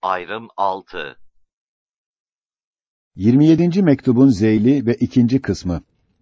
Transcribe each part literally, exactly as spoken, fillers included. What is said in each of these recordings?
Ayrım altı. yirmi yedinci mektubun zeyli ve ikinci kısmı.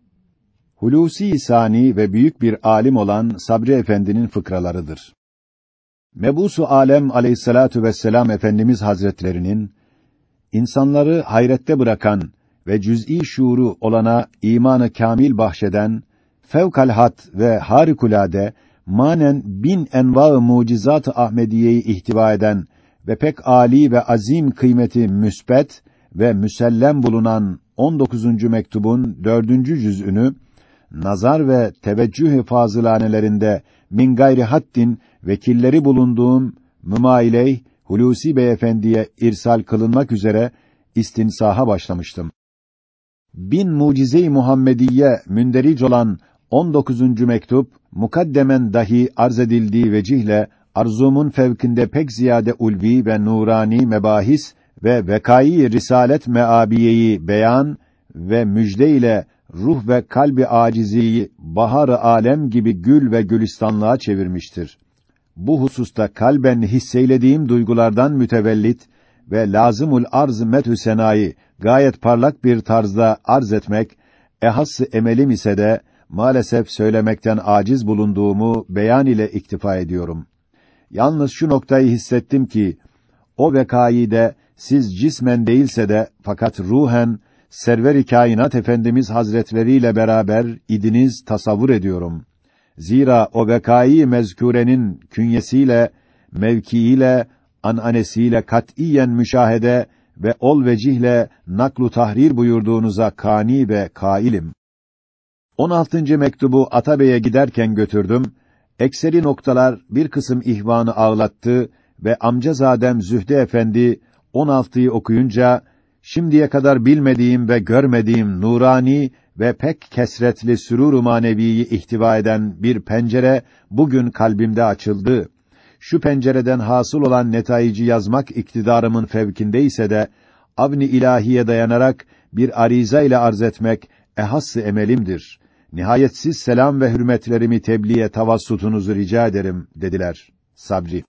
Hulusi Sani ve büyük bir alim olan Sabri Efendi'nin fıkralarıdır. Mebûs-u Alem Aleyhissalatu vesselam Efendimiz Hazretlerinin insanları hayrette bırakan ve cüz'i şuuru olana imanı kamil bahşeden, fevkalhat ve harikulade manen bin enva-ı mucizat-ı Ahmediye'yi ihtiva eden ve pek âli ve azim kıymeti müsbet ve müsellem bulunan on dokuzuncu mektubun dördüncü cüz'ünü nazar ve teveccüh-i fazılanelerinde min gayri haddin vekilleri bulunduğum mümaileyh Hulusi Beyefendi'ye irsal kılınmak üzere istinsaha başlamıştım. Bin mucize-i Muhammediye münderic olan on dokuzuncu mektup mukaddemen dahi arz edildiği vecihle arzumun fevkinde pek ziyade ulvi ve nurani mebahis ve vekai risalet meabiyeyi beyan ve müjde ile ruh ve kalbi aciziyi bahar-ı alem gibi gül ve gülistanlığa çevirmiştir. Bu hususta kalben hisseylediğim duygulardan mütevellit ve lazımul arz methü senayı gayet parlak bir tarzda arz etmek ehas-ı emelim ise de maalesef söylemekten aciz bulunduğumu beyan ile iktifa ediyorum. Yalnız şu noktayı hissettim ki o vekayı de siz cismen değilse de fakat ruhen Server-i Kainat Efendimiz Hazretleri ile beraber idiniz tasavvur ediyorum. Zira o vekâi mezkûrenin künyesiyle, mevkiiyle, ananesiyle katiyen müşahede ve ol vecihle naklu tahrir buyurduğunuza kâni ve kâilim. on altıncı mektubu Atabey'e giderken götürdüm. Ekseri noktalar bir kısım ihvanı ağlattı ve amcazadem Zühde Efendi on altıyı okuyunca şimdiye kadar bilmediğim ve görmediğim nurani ve pek kesretli sürûr-u maneviyi ihtiva eden bir pencere bugün kalbimde açıldı. Şu pencereden hasıl olan netaici yazmak iktidarımın fevkinde ise de avni ilahiye dayanarak bir ariza ile arz etmek ehas-ı emelimdir. Nihayetsiz selam ve hürmetlerimi tebliğe tavassutunuzu rica ederim dediler. Sabri.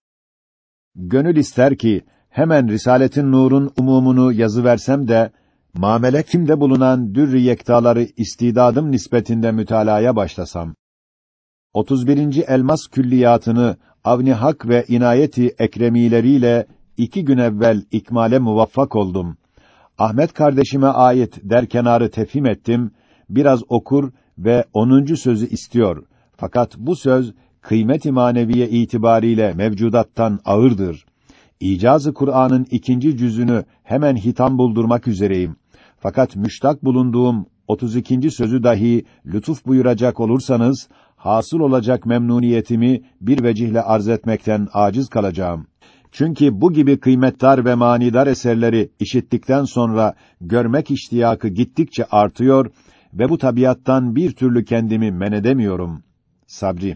Gönül ister ki hemen Risaletin Nur'un umumunu yazıversem de mamele kimde bulunan dürr-i yektaları istidadım nispetinde mütalaya başlasam. otuz birinci elmas külliyatını avni hak ve inayeti ekremileriyle iki gün evvel ikmale muvaffak oldum. Ahmet kardeşime ait derkenarı tefhim ettim. Biraz okur ve onuncu sözü istiyor. Fakat bu söz kıymet-i maneviye itibariyle mevcudattan ağırdır. İcaz-ı Kur'an'ın ikinci cüzünü hemen hitam buldurmak üzereyim. Fakat müştak bulunduğum otuz ikinci sözü dahi lütuf buyuracak olursanız, hasıl olacak memnuniyetimi bir vecihle arz etmekten aciz kalacağım. Çünkü bu gibi kıymetdar ve manidar eserleri işittikten sonra görmek iştiyakı gittikçe artıyor ve bu tabiattan bir türlü kendimi men edemiyorum. Sabri.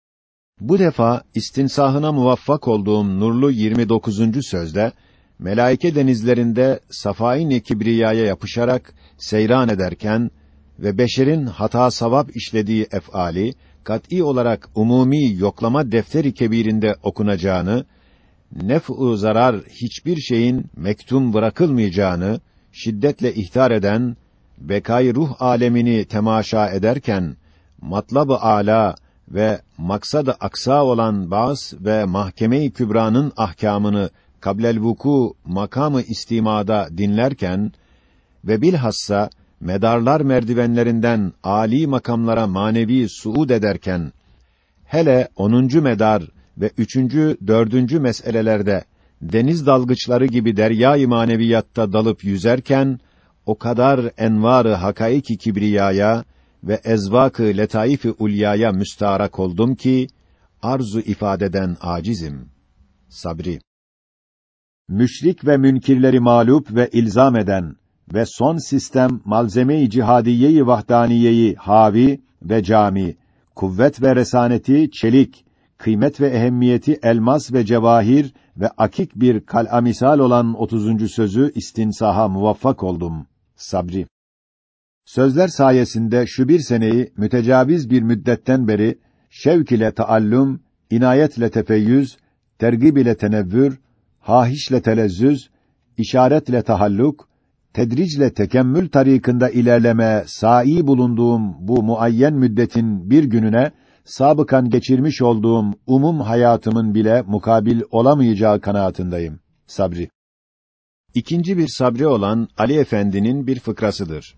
Bu defa istinsahına muvaffak olduğum nurlu yirmi dokuzuncu sözde melaike denizlerinde safâin-i kibriyaya yapışarak seyran ederken ve beşerin hata savap işlediği ef'ali kat'î olarak umumi yoklama defteri kebirinde okunacağını, nef'u zarar hiçbir şeyin mektum bırakılmayacağını şiddetle ihtar eden, bekâ-i ruh alemini temaşa ederken matlab-ı âlâ ve maksad-ı aksa olan baz ve mahkeme-i kübra'nın ahkamını kablel vuku makamı istimada dinlerken ve bilhassa medarlar merdivenlerinden âli makamlara manevi suud ederken hele onuncu medar ve üçüncü, dördüncü meselelerde deniz dalgıçları gibi derya-i maneviyatta dalıp yüzerken o kadar envar-ı hakaik-i kibriyaya ve ezvak-ı letaif-i ulyaya müstarak oldum ki arzu ifadeden acizim. Sabri. Müşrik ve münkirleri mağlup ve ilzam eden ve son sistem malzeme-i cihadiye-i vahdaniyeyi havi ve cami, kuvvet ve resaneti çelik, kıymet ve ehemmiyeti elmas ve cevahir ve akik bir kal'a misal olan otuzuncu sözü istinsaha muvaffak oldum. Sabri. Sözler sayesinde şu bir seneyi mütecaviz bir müddetten beri şevk ile taallüm, inayet ile tefeyyüz, tergib ile tenevvür, hahişle telezzüz, işaretle tahalluk, tedricle tekemmül tarikında ilerleme sa'i bulunduğum bu muayyen müddetin bir gününe sabıkan geçirmiş olduğum umum hayatımın bile mukabil olamayacağı kanaatindeyim. Sabri. İkinci bir sabri olan Ali Efendi'nin bir fıkrasıdır.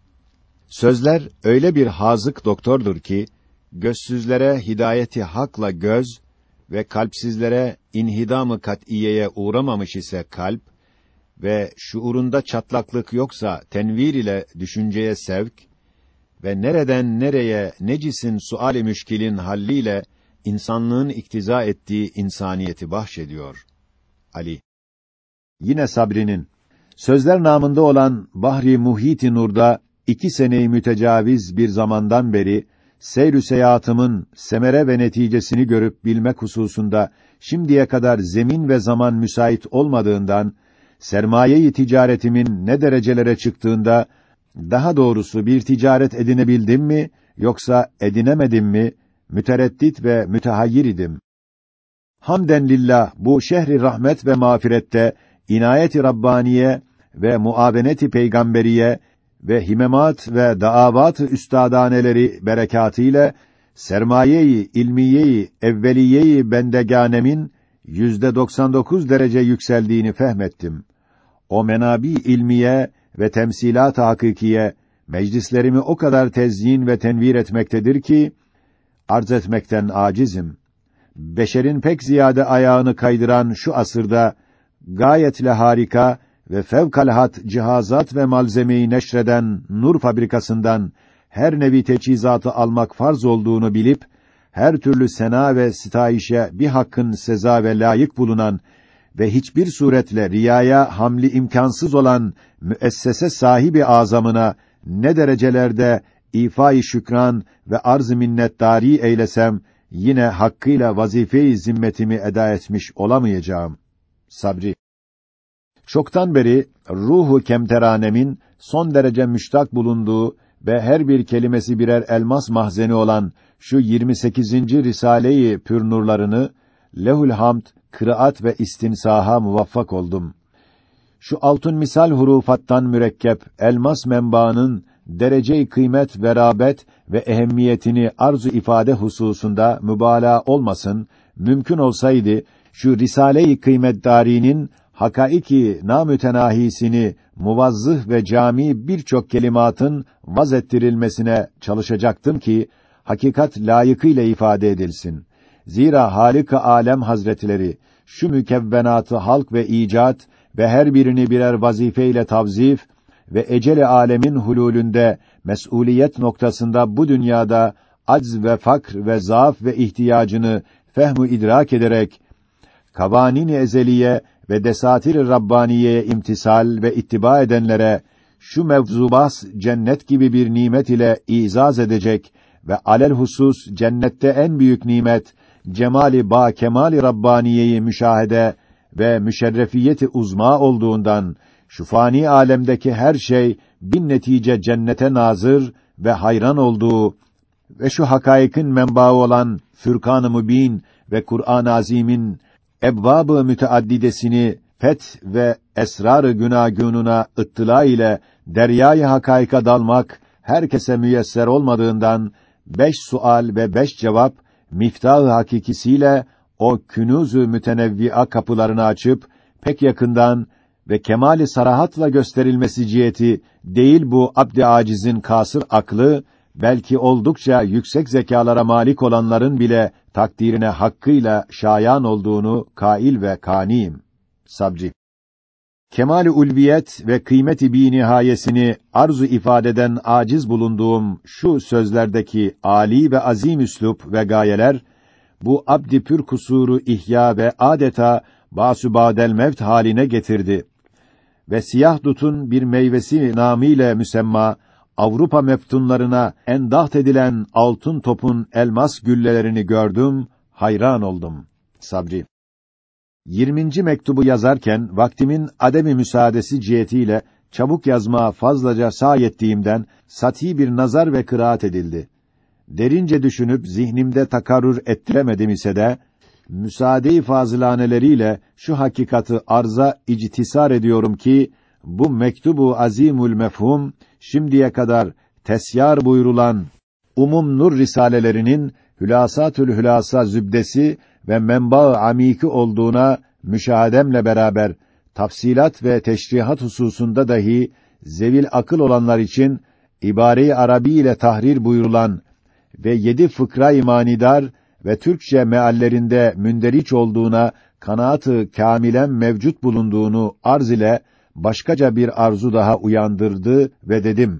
Sözler öyle bir hazık doktordur ki, gözsüzlere hidayeti hakla göz ve kalpsizlere inhidam-ı kat'iyeye uğramamış ise kalp ve şuurunda çatlaklık yoksa tenvir ile düşünceye sevk ve nereden nereye necisin sual-i müşkilin halliyle insanlığın iktiza ettiği insaniyeti bahşediyor. Ali. Yine Sabri'nin sözler namında olan Bahri Muhit-i Nur'da iki seneyi mütecaviz bir zamandan beri seyr-ü seyahatımın semere ve neticesini görüp bilmek hususunda şimdiye kadar zemin ve zaman müsait olmadığından, sermaye-i ticaretimin ne derecelere çıktığında, daha doğrusu bir ticaret edinebildim mi, yoksa edinemedim mi, mütereddit ve mütehayyir idim. Hamden lillah bu şehri rahmet ve mağfirette, inayet-i Rabbaniye ve muavenet-i peygamberiye ve himemat ve daavat-ı üstadaneleri berekatıyla sermaye-i ilmiye-i evveliye-i bendegânemin yüzde doksan dokuz derece yükseldiğini fehmettim. O menabi ilmiye ve temsilat-ı hakikiye meclislerimi o kadar tezyin ve tenvir etmektedir ki arz etmekten acizim. Beşerin pek ziyade ayağını kaydıran şu asırda gayetle harika ve fevkalhat cihazat ve malzemeyi neşreden nur fabrikasından her nevi teçhizatı almak farz olduğunu bilip her türlü sena ve sitayişe bir hakkın seza ve layık bulunan ve hiçbir suretle riyaya hamli imkansız olan müessese sahibi azamına ne derecelerde ifai şükran ve arz-ı minnetdari eylesem yine hakkıyla vazife-i zimmetimi eda etmiş olamayacağım. Sabri. Çoktan beri ruhu kemteranemin son derece müştak bulunduğu ve her bir kelimesi birer elmas mahzeni olan şu yirmi sekizinci Risale-i Pürnurlarını lehul hamd, kıraat ve istinsaha muvaffak oldum. Şu altın misal hurufattan mürekkep elmas menbaının derece-i kıymet ve rağbet ve ehemmiyetini arzu ifade hususunda mübalağa olmasın, mümkün olsaydı şu Risale-i Kıymetdari'nin hakaiki namütenahisini muvazzıh ve cami birçok kelimatın vaz ettirilmesine çalışacaktım ki hakikat layıkıyla ifade edilsin. Zira Halik-i Alem Hazretleri şu mükevvenatı halk ve icat ve her birini birer vazifeyle tavzif ve ecel-i âlemin hulûlünde mes'uliyet noktasında bu dünyada acz ve fakr ve zaaf ve ihtiyacını fehm-ü idrak ederek kavanin-i ezeliye ve desatir-i rabbaniyeye imtisal ve ittiba edenlere şu mevzubas cennet gibi bir nimet ile izaz edecek ve alelhusus cennette en büyük nimet cemali ba kemali rabbaniyeyi müşahede ve müşerrefiyeti uzma olduğundan şu fani alemdeki her şey bin netice cennete nazır ve hayran olduğu ve şu hakaikin menbaı olan Fürkan-ı Mübin ve Kur'an-ı Azim'in ebvab-ı müteaddidesini feth ve esrar-ı günagûnuna ıttıla ile deryâ-i hakaika dalmak herkese müyesser olmadığından beş sual ve beş cevap miftah-ı hakikisiyle o künûz-ü mütenevvi'a kapılarını açıp pek yakından ve kemali sarahatla gösterilmesi ciheti değil bu abd-i acizin kasır aklı, belki oldukça yüksek zekalara malik olanların bile takdirine hakkıyla şayan olduğunu kail ve kaniyim. Sabri. Kemali ulviyet ve kıymeti bi nihayesini arzu ifadeden aciz bulunduğum şu sözlerdeki âli ve azim üslup ve gayeler bu abd-i pür kusuru ihya ve adeta basübadel mevt haline getirdi ve siyah dutun bir meyvesi namıyla müsemma Avrupa meftunlarına endaht edilen altın topun elmas güllelerini gördüm, hayran oldum. Sabri. yirminci mektubu yazarken vaktimin ademi müsaadesi cihetiyle çabuk yazmaya fazlaca sahi ettiğimden sati bir nazar ve kıraat edildi. Derince düşünüp zihnimde takarrür ettiremedim ise de müsaade-i fazılaneleriyle şu hakikati arza ictisar ediyorum ki, bu mektubu azimül mefhum, şimdiye kadar tesyar buyurulan umum nur risalelerinin hülasatül hülasa zübdesi ve menba-ı amiki olduğuna müşahedemle beraber tafsilat ve teşrihat hususunda dahi zevil akıl olanlar için ibare-i arabi ile tahrir buyurulan ve yedi fıkra-i manidar ve Türkçe meallerinde münderiç olduğuna kanaat-ı kâmilen mevcut bulunduğunu arz ile başkaca bir arzu daha uyandırdı ve dedim: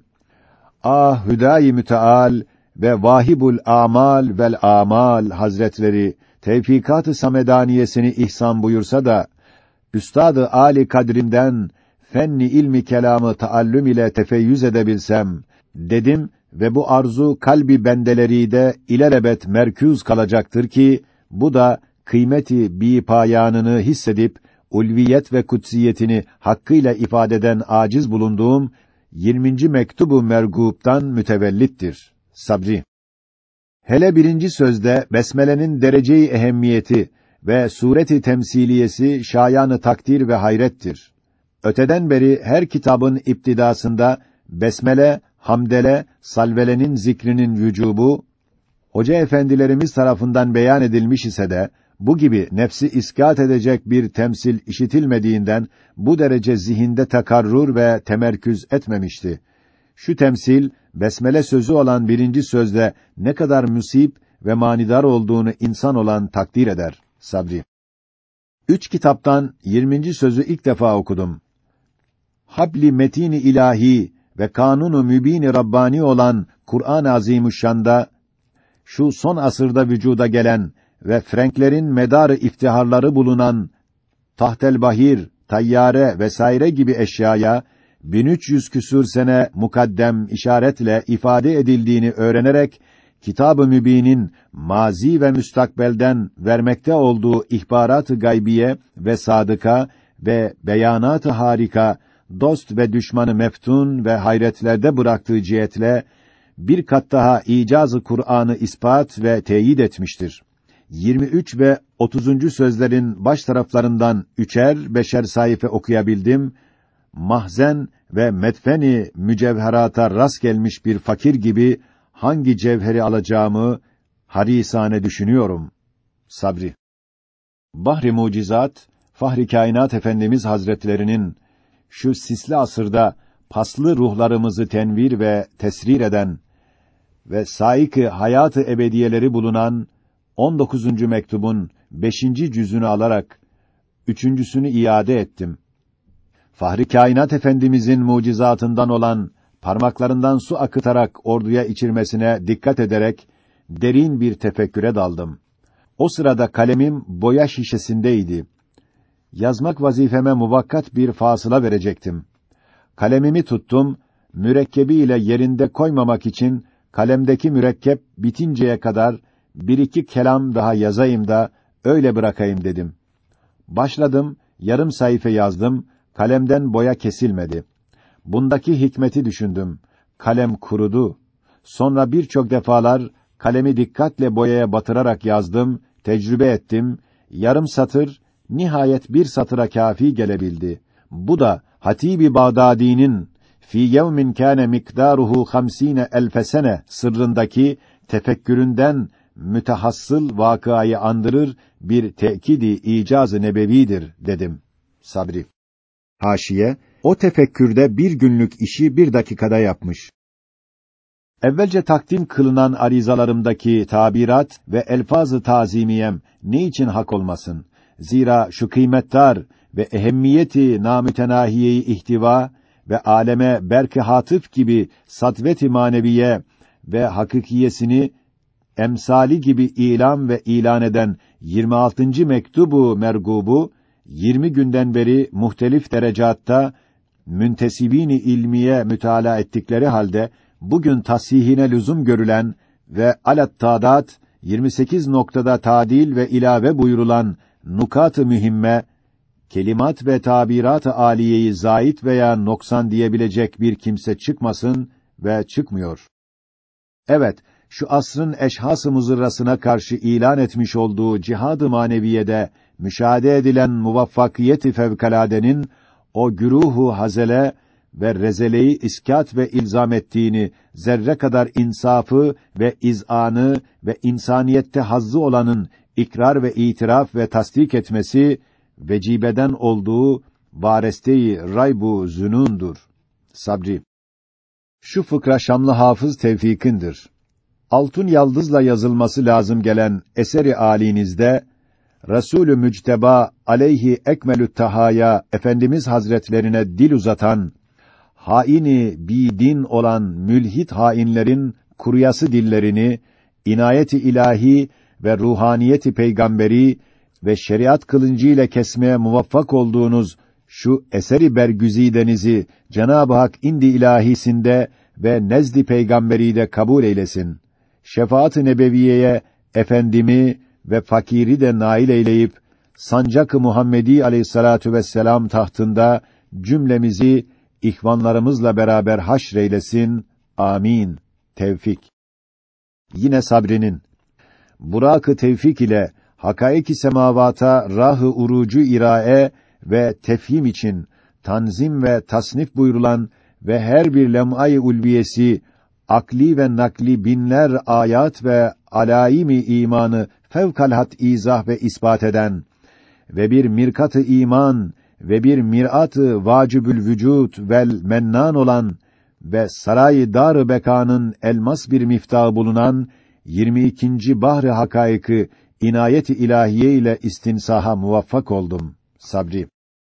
Ah Hüdayi Müteal ve Vahibul Amal vel Amal Hazretleri tevfikat-ı samedaniyesini ihsan buyursa da Üstad-ı âli kadrimden fenni ilmi kelamı taallüm ile tefeyyüz edebilsem dedim ve bu arzu kalbi bendeleri de ilelebet merkûz kalacaktır ki bu da kıymeti bi payanını hissedip ulviyet ve kutsiyetini hakkıyla ifade eden aciz bulunduğum yirminci mektubu mergûb'tan mütevellittir. Sabri. Hele birinci sözde besmelenin derece-i ehemmiyeti ve sureti temsiliyesi şayanı takdir ve hayrettir. Öteden beri her kitabın iptidasında besmele, hamdele, salvelenin zikrinin vücubu hoca efendilerimiz tarafından beyan edilmiş ise de bu gibi nefsi iskat edecek bir temsil işitilmediğinden bu derece zihinde takarrur ve temerküz etmemişti. Şu temsil besmele sözü olan birinci sözde ne kadar musib ve manidar olduğunu insan olan takdir eder. Sabri. Üç kitaptan yirminci sözü ilk defa okudum. Habli metini ilahi ve kanunu mübini rabbani olan Kur'an-ı Azimüşşan'da şu son asırda vücuda gelen ve Frenklerin medarı iftiharları bulunan tahtel bahir, tayyare vesaire gibi eşyaya bin üç yüz küsur sene mukaddem işaretle ifade edildiğini öğrenerek Kitab-ı Mübin'in mazi ve müstakbelden vermekte olduğu ihbarat-ı gaybiye ve sadıka ve beyanat-ı harika dost ve düşmanı meftun ve hayretlerde bıraktığı cihetle bir kat daha icaz-ı Kur'an'ı ispat ve teyit etmiştir. yirmi üç ve otuzuncu sözlerin baş taraflarından üçer beşer sayfa okuyabildim. Mahzen ve medfeni mücevherata rast gelmiş bir fakir gibi hangi cevheri alacağımı harisane düşünüyorum. Sabri. Bahri Mucizat, Fahri Kainat Efendimiz Hazretlerinin şu sisli asırda paslı ruhlarımızı tenvir ve tesrir eden ve saik-ı hayat-ı ebediyeleri bulunan on dokuzuncu mektubun beşinci cüzünü alarak üçüncüsünü iade ettim. Fahri Kainat Efendimizin mucizatından olan parmaklarından su akıtarak orduya içirmesine dikkat ederek derin bir tefekküre daldım. O sırada kalemim boya şişesindeydi. Yazmak vazifeme muvakkat bir fasıla verecektim. Kalemimi tuttum, mürekkebi ile yerinde koymamak için kalemdeki mürekkep bitinceye kadar bir iki kelam daha yazayım da öyle bırakayım dedim. Başladım, yarım sayfa yazdım, kalemden boya kesilmedi. Bundaki hikmeti düşündüm. Kalem kurudu. Sonra birçok defalar kalemi dikkatle boyaya batırarak yazdım, tecrübe ettim. Yarım satır, nihayet bir satıra kâfi gelebildi. Bu da Hatib-i Bağdadi'nin fî yevmin kâne mikdaruhu hamsîne elfe sene sırrındaki tefekküründen mütehassıl vakayı andırır bir tekidi icaz-ı nebevidir dedim. Sabri. Haşiye, o tefekkürde bir günlük işi bir dakikada yapmış. Evvelce takdim kılınan arizalarımdaki tabirat ve elfaz-ı tazimiyem ne için hak olmasın? Zira şu kıymetdar ve ehemmiyeti namütenahiyeyi ihtiva ve aleme berk-i hatıf gibi satvet-i maneviye ve hakikiyesini emsali gibi ilan ve ilan eden yirmi altıncı mektubu mergubu yirmi günden beri muhtelif derecatta müntesibini ilmiye mütalaa ettikleri halde bugün tasihine lüzum görülen ve alat tadat yirmi sekiz noktada tadil ve ilave buyurulan nukat-ı mühimme kelimat ve tabirat-ı aliyeyi zait veya noksan diyebilecek bir kimse çıkmasın ve çıkmıyor. Evet, şu asrın eşhas-ı muzırrasına karşı ilan etmiş olduğu cihad-ı maneviyede müşahede edilen muvaffakiyeti fevkaladenin o güruhu hazele ve rezeleyi iskat ve ilzam ettiğini, zerre kadar insafı ve izanı ve insaniyette hazzı olanın ikrar ve itiraf ve tasdik etmesi vecibeden olduğu vareste-i raybu zünundur. Sabri. Şu fıkra Şamlı Hafız Tevfik'indir. Altın yaldızla yazılması lazım gelen eseri âlinizde Rasûl-ü Müctebâ aleyhi ekmelü't tahaya Efendimiz Hazretlerine dil uzatan, haini bidin olan mülhit hainlerin kuruyası dillerini inayet-i ilahi ve ruhaniyeti peygamberi ve şeriat kılıncı ile kesmeye muvaffak olduğunuz şu eseri bergüzidenizi Cenab-ı Hak indi ilahisinde ve nezd-i peygamberi de kabul eylesin. Şefaat-ı nebeviyeye efendimi ve fakiri de nail eyleyip sancak-ı Muhammedi aleyhissalatu vesselam tahtında cümlemizi ihvanlarımızla beraber haşreylesin. Amin. Tevfik. Yine Sabri'nin Burak-ı Tevfik ile hakaiki semavata rah-ı urucu irae ve tefhim için tanzim ve tasnif buyurulan ve her bir lem'ay-ı ulviyesi akli ve nakli binler ayat ve alaimi imanı fevkalhat izah ve ispat eden ve bir mirkat-ı iman ve bir mirat-ı vacibül vücut vel mennan olan ve saray-ı dar-ı bekanın elmas bir miftahı bulunan yirmi ikinci bahr-ı hakaiki inayet-i ilahiye ile istinsaha muvaffak oldum. Sabri.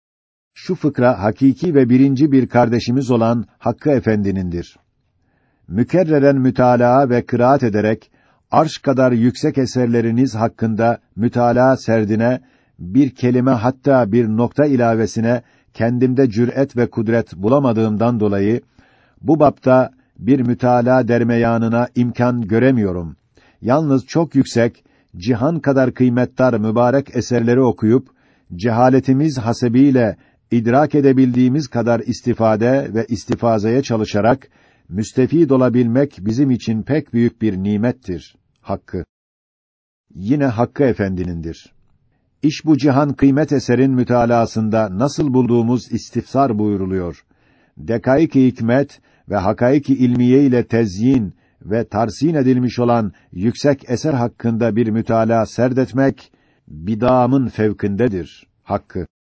Şu fıkra hakiki ve birinci bir kardeşimiz olan Hakkı Efendi'nindir. Mükerreren mütalaa ve kıraat ederek arş kadar yüksek eserleriniz hakkında mütalaa serdine bir kelime hatta bir nokta ilavesine kendimde cüret ve kudret bulamadığımdan dolayı bu bapta bir mütalaa dermeyanına imkan göremiyorum. Yalnız çok yüksek, cihan kadar kıymetdar mübarek eserleri okuyup cehaletimiz hasebiyle idrak edebildiğimiz kadar istifade ve istifazeye çalışarak müstefid olabilmek bizim için pek büyük bir nimettir. Hakkı. Yine Hakkı Efendi'nindir. İş bu cihan kıymet eserin mütalaasında nasıl bulduğumuz istifsar buyuruluyor. Dekaik-i hikmet ve hakaik-i ilmiye ile tezyin ve tarsin edilmiş olan yüksek eser hakkında bir mütalaa serdetmek bid'amın fevkindedir. Hakkı.